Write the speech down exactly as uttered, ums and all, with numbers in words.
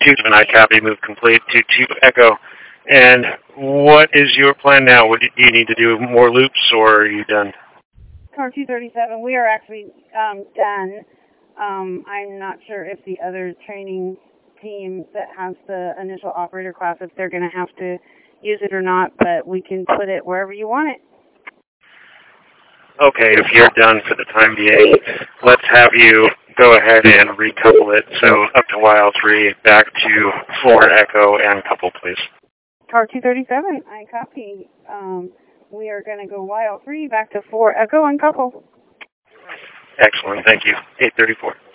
two seven, I copy, move complete to two Echo. And what is your plan now? What, do you need to do more loops, or are you done? Car two thirty-seven, we are actually um, done. Um, I'm not sure if the other training team that has the initial operator class, if they're going to have to use it or not, but we can put it wherever you want it. Okay, if you're done for the time being, let's have you go ahead and recouple it. So up to Y L three, back to four Echo, and couple, please. Car two thirty-seven, I copy. Um, we are going to go Y L three, back to four Echo, and couple. Excellent, thank you. eight thirty-four.